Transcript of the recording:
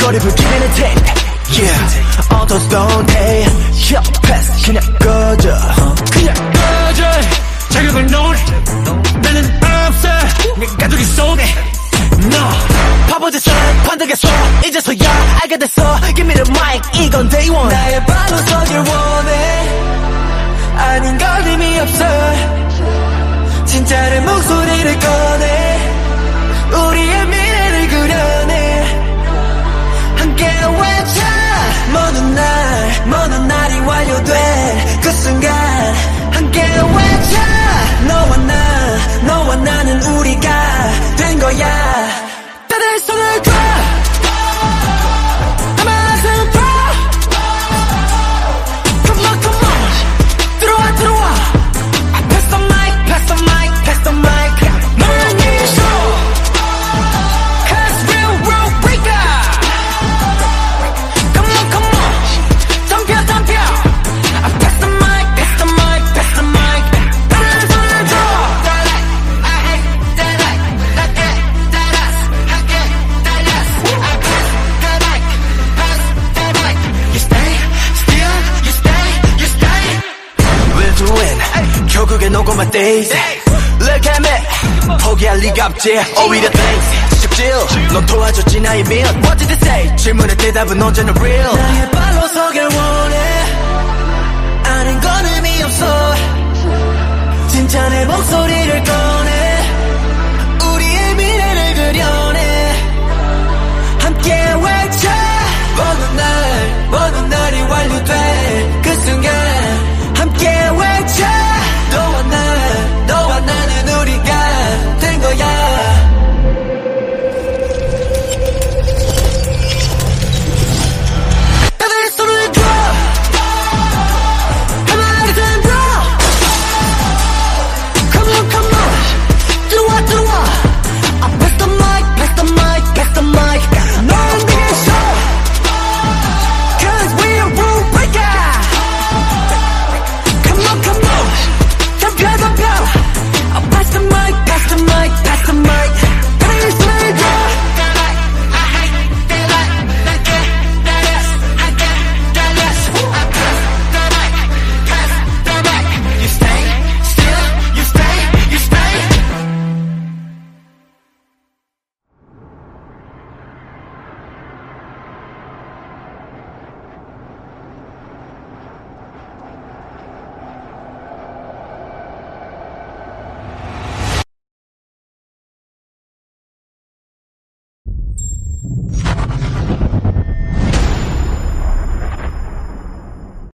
거리를 기대는 tape. Yeah, 어두웠던 day. Yeah, pass 그냥 꺼져. 그냥 꺼져. 자격을 놓을 나는 없어. 내 가족이 속에 No. 바보짓을 반득했어. 이제서야 알게 됐어. Give me the mic. 이건 day one. 나의 발로 서길 원해. 아닌 걸 의미 없어. 진짜의 목소리를 꺼내. 우리의 미래를 그려내. 함께 외쳐. 먼 날이 완료돼. 그 순간 함께 외쳐. 너와 나는 우리가 된 거야. 다들 손을 들어. 가만히 들어. Come on, come on. 들어와. Pass the mic. 너는 이쇼. Cause real breaker. Come on. 덤벼. Pass the mic. 다들 손을 들어. 결국엔 오고 my days. Look at me. 포기할 리가 없지. 오히려 thanks. 직질. 넌 도와줬지 나의 밀. What did they say? 질문의 대답은 언제나 real. 나의 발로 서길 원해. 아는 건 의미 없어. 진짜 내 목소리를 꺼내. 우리의 미래를 그려내. 함께 외쳐. 먼 날이 완료돼. 그 순간 함께 외쳐. 너와 나는 우리가 된 거야. 다들 손을 들어. 가만히 들어. Come on. 들어와. Pass the mic. 넌 내게 show. Cause we're a rule breaker. Come on. 덤벼. Pass the mic. 다들 손을 들어. You stay.